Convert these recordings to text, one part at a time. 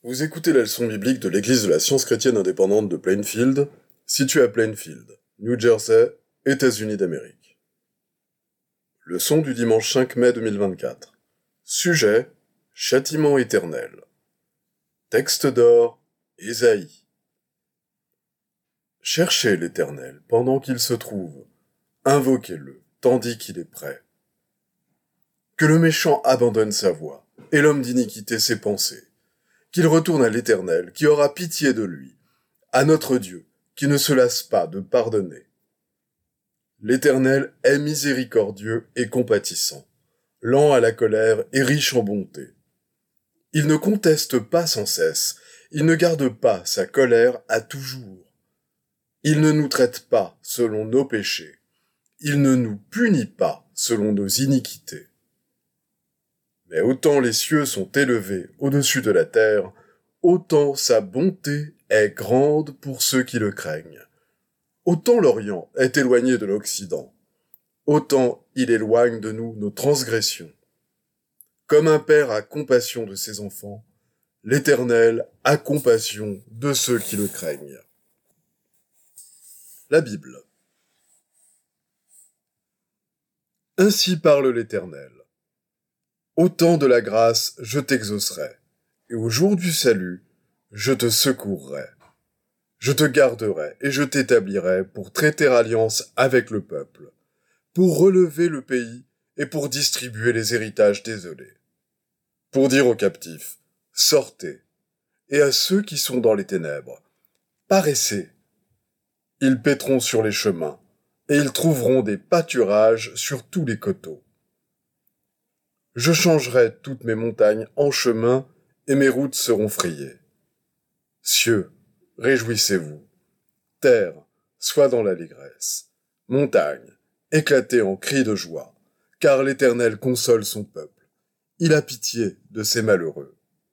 Vous écoutez la leçon biblique de l'Église de la Science chrétienne indépendante de Plainfield, située à Plainfield, New Jersey, États-Unis d'Amérique. Leçon du dimanche 5 mai 2024. Sujet: Châtiment éternel. Texte d'or: Ésaïe. Cherchez l'Éternel pendant qu'il se trouve, invoquez-le tandis qu'il est prêt. Que le méchant abandonne sa voie, et l'homme d'iniquité ses pensées. Qu'il retourne à l'Éternel, qui aura pitié de lui, à notre Dieu, qui ne se lasse pas de pardonner. L'Éternel est miséricordieux et compatissant, lent à la colère et riche en bonté. Il ne conteste pas sans cesse, il ne garde pas sa colère à toujours. Il ne nous traite pas selon nos péchés, il ne nous punit pas selon nos iniquités. Mais autant les cieux sont élevés au-dessus de la terre, autant sa bonté est grande pour ceux qui le craignent. Autant l'Orient est éloigné de l'Occident, autant il éloigne de nous nos transgressions. Comme un père a compassion de ses enfants, l'Éternel a compassion de ceux qui le craignent. La Bible. Ainsi parle l'Éternel. Au temps de la grâce, je t'exaucerai, et au jour du salut, je te secourrai. Je te garderai et je t'établirai pour traiter alliance avec le peuple, pour relever le pays et pour distribuer les héritages désolés. Pour dire aux captifs, sortez, et à ceux qui sont dans les ténèbres, paraissez. Ils paîtront sur les chemins, et ils trouveront des pâturages sur tous les coteaux. Je changerai toutes mes montagnes en chemins, et mes routes seront frayées. Cieux, réjouissez-vous. Terre, sois dans l'allégresse. Montagne, éclatez en cris de joie, car l'Éternel console son peuple. Il a pitié de ses malheureux.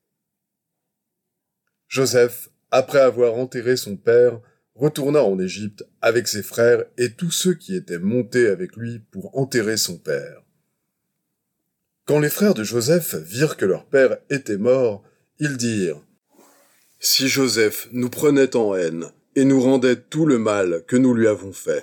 Joseph, après avoir enterré son père, retourna en Égypte avec ses frères et tous ceux qui étaient montés avec lui pour enterrer son père. Quand les frères de Joseph virent que leur père était mort, ils dirent: « Si Joseph nous prenait en haine et nous rendait tout le mal que nous lui avons fait. »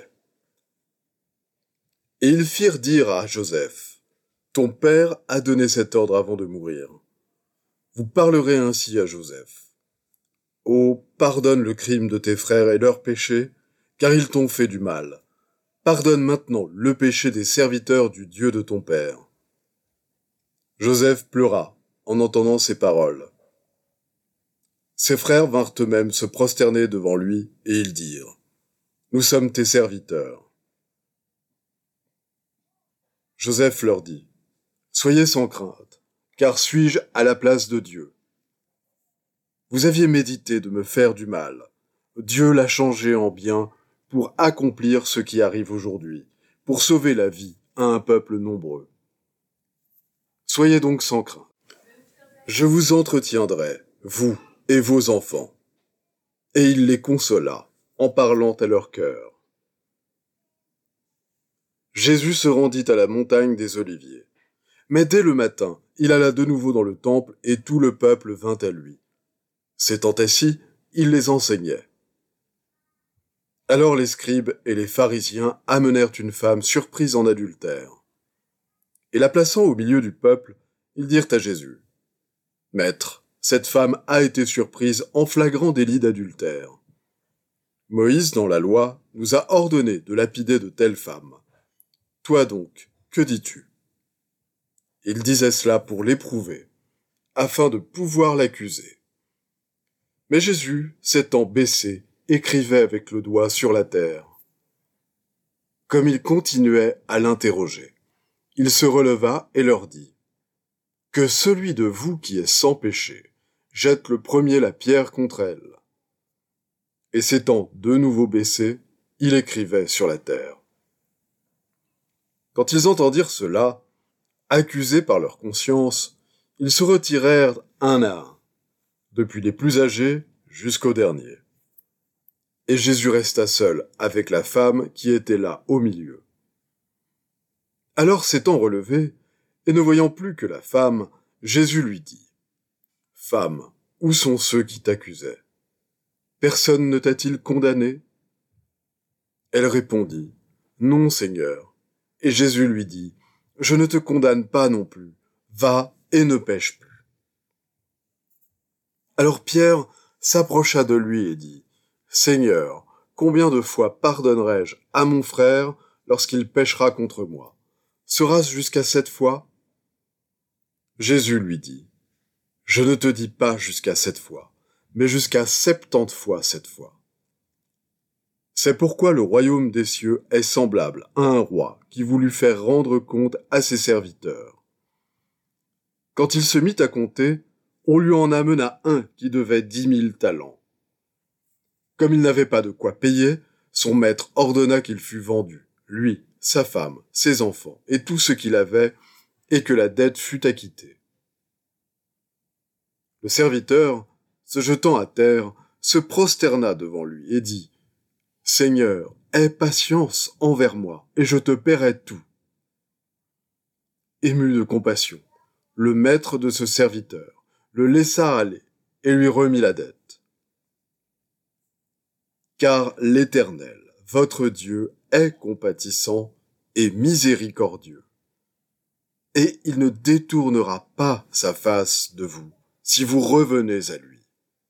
Et ils firent dire à Joseph: « Ton père a donné cet ordre avant de mourir. Vous parlerez ainsi à Joseph. Oh, pardonne le crime de tes frères et leurs péchés, car ils t'ont fait du mal. Pardonne maintenant le péché des serviteurs du Dieu de ton père. » Joseph pleura en entendant ces paroles. Ses frères vinrent eux-mêmes se prosterner devant lui, et ils dirent: « Nous sommes tes serviteurs. » Joseph leur dit: « Soyez sans crainte, car suis-je à la place de Dieu? Vous aviez médité de me faire du mal. Dieu l'a changé en bien pour accomplir ce qui arrive aujourd'hui, pour sauver la vie à un peuple nombreux. Soyez donc sans crainte. Je vous entretiendrai, vous et vos enfants. » Et il les consola, en parlant à leur cœur. Jésus se rendit à la montagne des Oliviers. Mais dès le matin, il alla de nouveau dans le temple, et tout le peuple vint à lui. S'étant assis, il les enseignait. Alors les scribes et les pharisiens amenèrent une femme surprise en adultère. Et la plaçant au milieu du peuple, ils dirent à Jésus: « Maître, cette femme a été surprise en flagrant délit d'adultère. Moïse, dans la loi, nous a ordonné de lapider de telles femmes. Toi donc, que dis-tu » Il disait cela pour l'éprouver, afin de pouvoir l'accuser. Mais Jésus, s'étant baissé, écrivait avec le doigt sur la terre. Comme il continuait à l'interroger, il se releva et leur dit: « Que celui de vous qui est sans péché jette le premier la pierre contre elle. » Et s'étant de nouveau baissé, il écrivait sur la terre. Quand ils entendirent cela, accusés par leur conscience, ils se retirèrent un à un, depuis les plus âgés jusqu'aux derniers. Et Jésus resta seul avec la femme qui était là au milieu. Alors s'étant relevé, et ne voyant plus que la femme, Jésus lui dit: « Femme, Où sont ceux qui t'accusaient? Personne ne t'a-t-il condamné? Elle répondit, Non, Seigneur. Et Jésus lui dit, Je ne te condamne pas non plus. Va et ne pêche plus. Alors Pierre s'approcha de lui et dit, Seigneur, combien de fois pardonnerai-je à mon frère lorsqu'il péchera contre moi? Sera-ce jusqu'à 7 fois? Jésus lui dit, Je ne te dis pas jusqu'à 7 fois, mais jusqu'à 70 fois 7 fois. C'est pourquoi le royaume des cieux est semblable à un roi qui voulut faire rendre compte à ses serviteurs. Quand il se mit à compter, on lui en amena un qui devait 10 000 talents. Comme il n'avait pas de quoi payer, son maître ordonna qu'il fût vendu, lui, sa femme, ses enfants et tout ce qu'il avait, et que la dette fût acquittée. Le serviteur, se jetant à terre, se prosterna devant lui et dit, « Seigneur, aie patience envers moi, et je te paierai tout. » Ému de compassion, le maître de ce serviteur le laissa aller et lui remit la dette. Car l'Éternel, votre Dieu, est compatissant et miséricordieux. Et il ne détournera pas sa face de vous, si vous revenez à lui.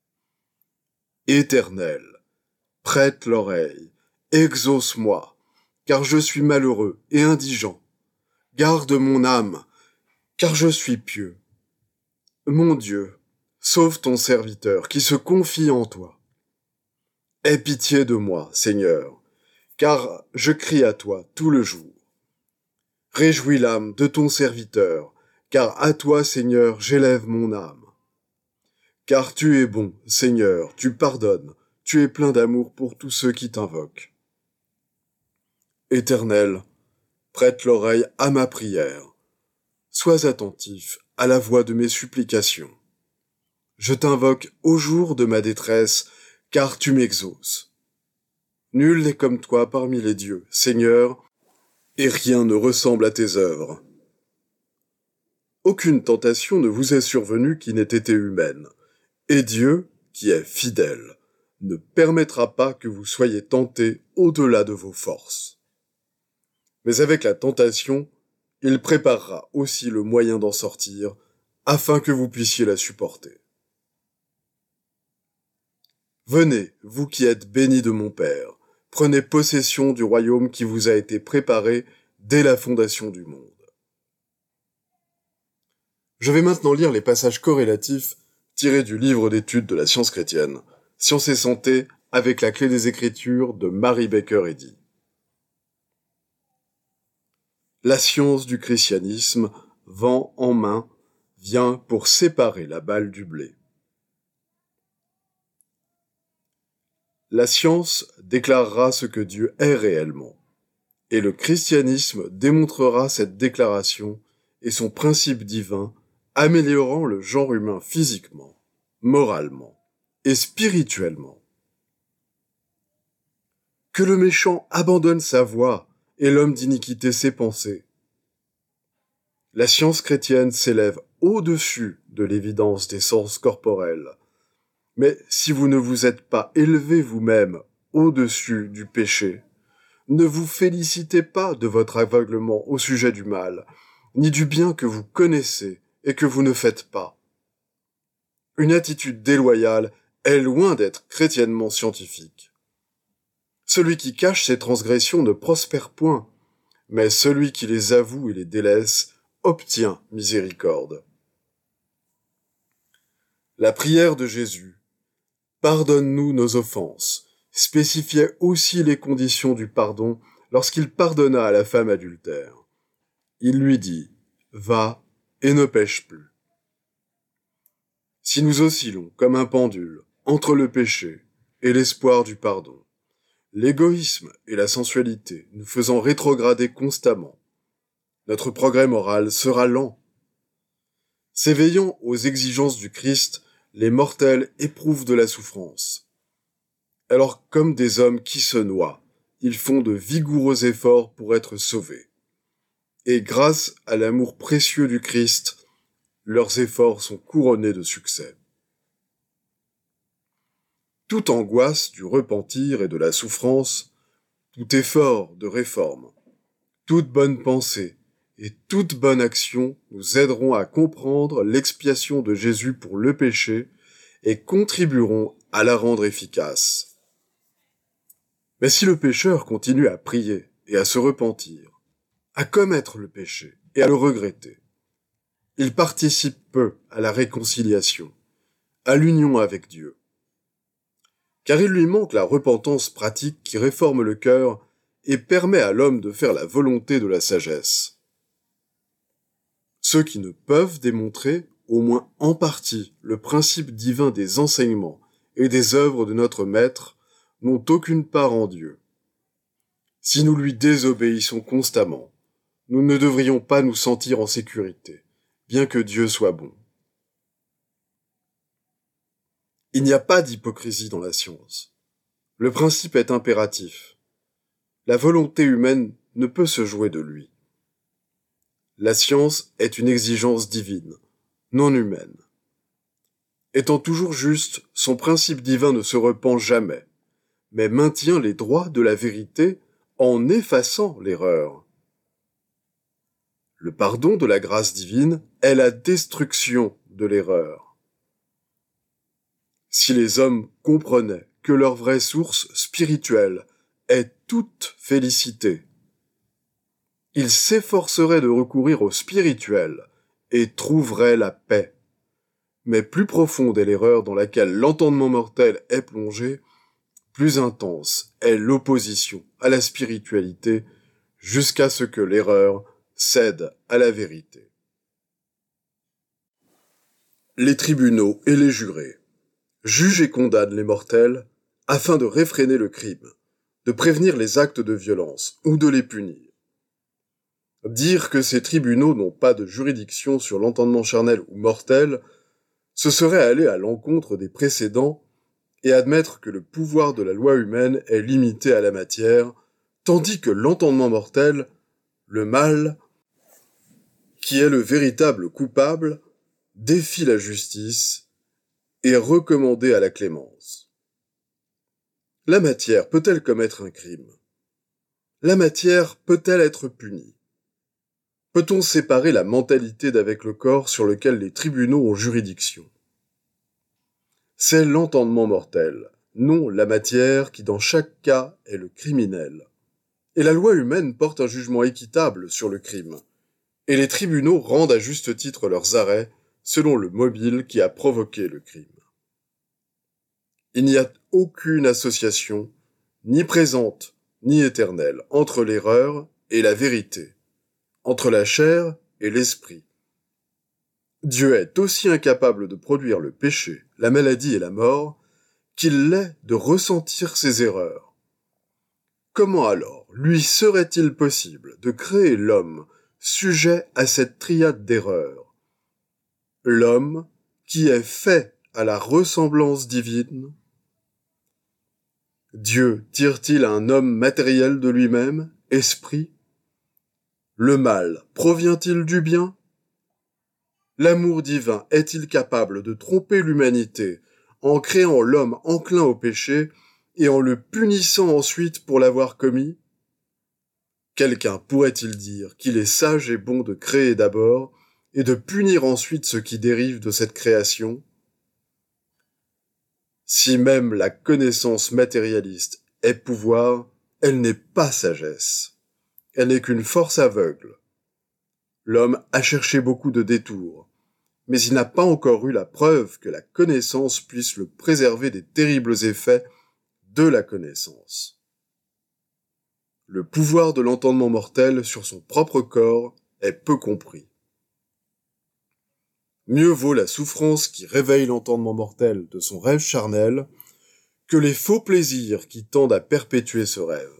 Éternel, prête l'oreille, exauce-moi, car je suis malheureux et indigent. Garde mon âme, car je suis pieux. Mon Dieu, sauve ton serviteur qui se confie en toi. Aie pitié de moi, Seigneur, car je crie à toi tout le jour. Réjouis l'âme de ton serviteur, car à toi, Seigneur, j'élève mon âme. Car tu es bon, Seigneur, tu pardonnes, tu es plein d'amour pour tous ceux qui t'invoquent. Éternel, prête l'oreille à ma prière. Sois attentif à la voix de mes supplications. Je t'invoque au jour de ma détresse, car tu m'exauces. Nul n'est comme toi parmi les dieux, Seigneur, et rien ne ressemble à tes œuvres. Aucune tentation ne vous est survenue qui n'ait été humaine, et Dieu, qui est fidèle, ne permettra pas que vous soyez tentés au-delà de vos forces. Mais avec la tentation, il préparera aussi le moyen d'en sortir, afin que vous puissiez la supporter. Venez, vous qui êtes bénis de mon Père, prenez possession du royaume qui vous a été préparé dès la fondation du monde. Je vais maintenant lire les passages corrélatifs tirés du livre d'études de la science chrétienne, Science et santé, avec la clé des Écritures de Mary Baker Eddy. La science du christianisme, vent en main, vient pour séparer la balle du blé. La science déclarera ce que Dieu est réellement, et le christianisme démontrera cette déclaration et son principe divin, améliorant le genre humain physiquement, moralement et spirituellement. Que le méchant abandonne sa voie et l'homme d'iniquité ses pensées. La science chrétienne s'élève au-dessus de l'évidence des sens corporels. Mais si vous ne vous êtes pas élevé vous-même au-dessus du péché, ne vous félicitez pas de votre aveuglement au sujet du mal, ni du bien que vous connaissez et que vous ne faites pas. Une attitude déloyale est loin d'être chrétiennement scientifique. Celui qui cache ses transgressions ne prospère point, mais celui qui les avoue et les délaisse obtient miséricorde. La prière de Jésus, « Pardonne-nous nos offenses », spécifiait aussi les conditions du pardon lorsqu'il pardonna à la femme adultère. Il lui dit « Va et ne pêche plus ». Si nous oscillons comme un pendule entre le péché et l'espoir du pardon, l'égoïsme et la sensualité nous faisant rétrograder constamment, notre progrès moral sera lent. S'éveillant aux exigences du Christ, les mortels éprouvent de la souffrance. Alors, comme des hommes qui se noient, ils font de vigoureux efforts pour être sauvés. Et grâce à l'amour précieux du Christ, leurs efforts sont couronnés de succès. toute angoisse du repentir et de la souffrance, tout effort de réforme, toute bonne pensée et toute bonne action nous aideront à comprendre l'expiation de Jésus pour le péché et contribueront à la rendre efficace. Mais si le pécheur continue à prier et à se repentir, à commettre le péché et à le regretter, il participe peu à la réconciliation, à l'union avec Dieu. Car il lui manque la repentance pratique qui réforme le cœur et permet à l'homme de faire la volonté de la sagesse. Ceux qui ne peuvent démontrer, au moins en partie, le principe divin des enseignements et des œuvres de notre Maître n'ont aucune part en Dieu. Si nous lui désobéissons constamment, nous ne devrions pas nous sentir en sécurité, bien que Dieu soit bon. Il n'y a pas d'hypocrisie dans la science. Le principe est impératif. La volonté humaine ne peut se jouer de lui. La science est une exigence divine, non humaine. Étant toujours juste, son principe divin ne se repent jamais, mais maintient les droits de la vérité en effaçant l'erreur. Le pardon de la grâce divine est la destruction de l'erreur. Si les hommes comprenaient que leur vraie source spirituelle est toute félicité, ils s'efforceraient de recourir au spirituel et trouveraient la paix. Mais plus profonde est l'erreur dans laquelle l'entendement mortel est plongé, plus intense est l'opposition à la spiritualité jusqu'à ce que l'erreur cède à la vérité. Les tribunaux et les jurés jugent et condamnent les mortels afin de réfréner le crime, de prévenir les actes de violence ou de les punir. Dire que ces tribunaux n'ont pas de juridiction sur l'entendement charnel ou mortel, ce serait aller à l'encontre des précédents et admettre que le pouvoir de la loi humaine est limité à la matière, tandis que l'entendement mortel, le mal, qui est le véritable coupable, défie la justice et est recommandé à la clémence. La matière peut-elle commettre un crime? La matière peut-elle être punie? Peut-on séparer la mentalité d'avec le corps sur lequel les tribunaux ont juridiction? C'est l'entendement mortel, non la matière qui dans chaque cas est le criminel. Et la loi humaine porte un jugement équitable sur le crime. Et les tribunaux rendent à juste titre leurs arrêts selon le mobile qui a provoqué le crime. Il n'y a aucune association, ni présente, ni éternelle, entre l'erreur et la vérité, entre la chair et l'esprit. Dieu est aussi incapable de produire le péché, la maladie et la mort, qu'il l'est de ressentir ses erreurs. Comment alors lui serait-il possible de créer l'homme sujet à cette triade d'erreurs? L'homme qui est fait à la ressemblance divine? Dieu tire-t-il un homme matériel de lui-même, esprit? Le mal provient-il du bien? L'amour divin est-il capable de tromper l'humanité en créant l'homme enclin au péché et en le punissant ensuite pour l'avoir commis? Quelqu'un pourrait-il dire qu'il est sage et bon de créer d'abord et de punir ensuite ce qui dérive de cette création? Si même la connaissance matérialiste est pouvoir, elle n'est pas sagesse. Elle n'est qu'une force aveugle. L'homme a cherché beaucoup de détours, mais il n'a pas encore eu la preuve que la connaissance puisse le préserver des terribles effets de la connaissance. Le pouvoir de l'entendement mortel sur son propre corps est peu compris. Mieux vaut la souffrance qui réveille l'entendement mortel de son rêve charnel que les faux plaisirs qui tendent à perpétuer ce rêve.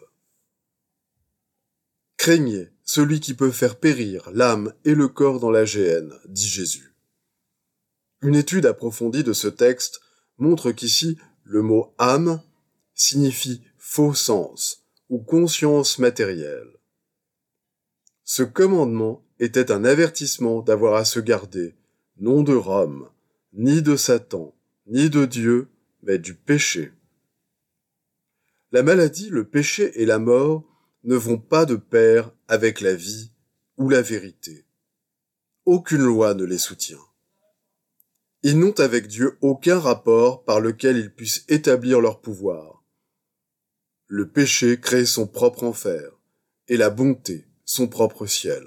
Craignez celui qui peut faire périr l'âme et le corps dans la géhenne, dit Jésus. Une étude approfondie de ce texte montre qu'ici, le mot âme signifie faux sens ou conscience matérielle. Ce commandement était un avertissement d'avoir à se garder, non de Rome, ni de Satan, ni de Dieu, mais du péché. La maladie, le péché et la mort ne vont pas de pair avec la vie ou la vérité. Aucune loi ne les soutient. Ils n'ont avec Dieu aucun rapport par lequel ils puissent établir leur pouvoir. Le péché crée son propre enfer, et la bonté son propre ciel.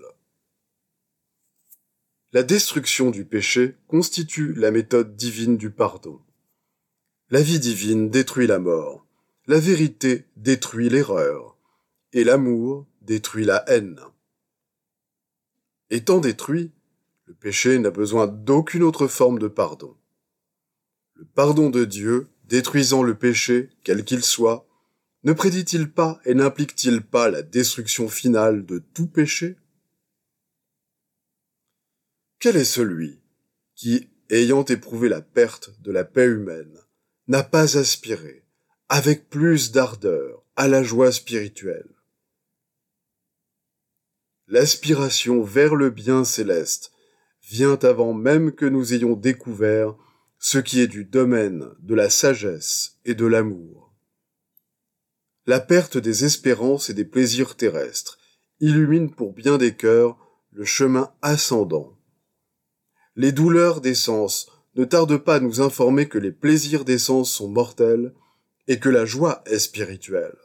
La destruction du péché constitue la méthode divine du pardon. La vie divine détruit la mort, la vérité détruit l'erreur, et l'amour détruit la haine. Étant détruit, le péché n'a besoin d'aucune autre forme de pardon. Le pardon de Dieu, détruisant le péché, quel qu'il soit, ne prédit-il pas et n'implique-t-il pas la destruction finale de tout péché? Quel est celui qui, ayant éprouvé la perte de la paix humaine, n'a pas aspiré, avec plus d'ardeur, à la joie spirituelle? L'aspiration vers le bien céleste vient avant même que nous ayons découvert ce qui est du domaine de la sagesse et de l'amour. La perte des espérances et des plaisirs terrestres illumine pour bien des cœurs le chemin ascendant. Les douleurs des sens ne tardent pas à nous informer que les plaisirs des sens sont mortels et que la joie est spirituelle.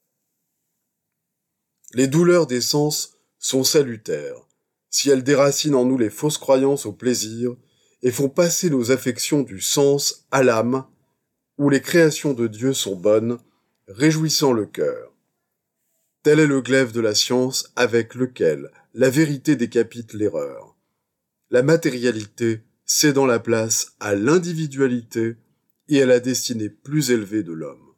Les douleurs des sens sont salutaires, si elles déracinent en nous les fausses croyances au plaisir et font passer nos affections du sens à l'âme, où les créations de Dieu sont bonnes, réjouissant le cœur. Tel est le glaive de la science avec lequel la vérité décapite l'erreur. La matérialité cédant la place à l'individualité et à la destinée plus élevée de l'homme.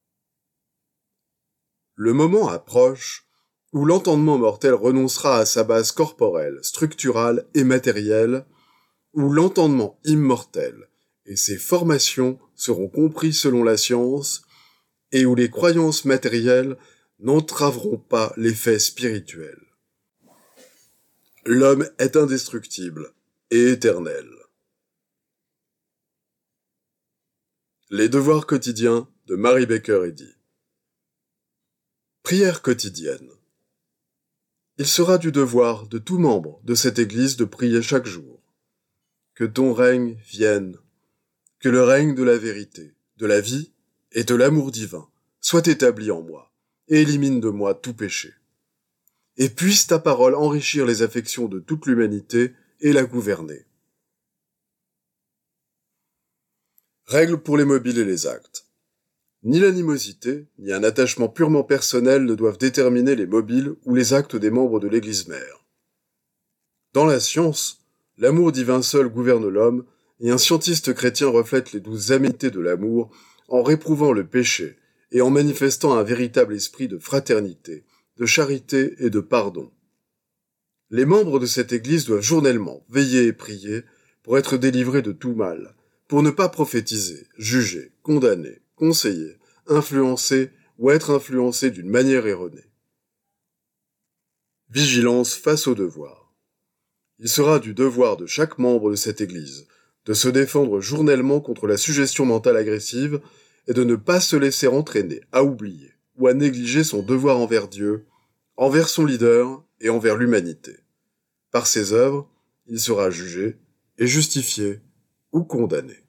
Le moment approche où l'entendement mortel renoncera à sa base corporelle, structurale et matérielle, où l'entendement immortel et ses formations seront compris selon la science, et où les croyances matérielles n'entraveront pas l'effet spirituel. L'homme est indestructible et éternel. Les devoirs quotidiens de Mary Baker Eddy. Prière quotidienne. Il sera du devoir de tout membre de cette Église de prier chaque jour. Que ton règne vienne, que le règne de la vérité, de la vie et de l'amour divin soit établi en moi, et élimine de moi tout péché. Et puisse ta parole enrichir les affections de toute l'humanité et la gouverner. Règles pour les mobiles et les actes. Ni l'animosité, ni un attachement purement personnel ne doivent déterminer les mobiles ou les actes des membres de l'Église mère. Dans la science, l'amour divin seul gouverne l'homme, et un scientiste chrétien reflète les douces aménités de l'amour en réprouvant le péché et en manifestant un véritable esprit de fraternité, de charité et de pardon. Les membres de cette Église doivent journellement veiller et prier pour être délivrés de tout mal, pour ne pas prophétiser, juger, condamner, conseiller, influencer ou être influencés d'une manière erronée. Vigilance face au devoir. Il sera du devoir de chaque membre de cette Église de se défendre journellement contre la suggestion mentale agressive et de ne pas se laisser entraîner à oublier ou à négliger son devoir envers Dieu, envers son leader et envers l'humanité. Par ses œuvres, il sera jugé et justifié ou condamné.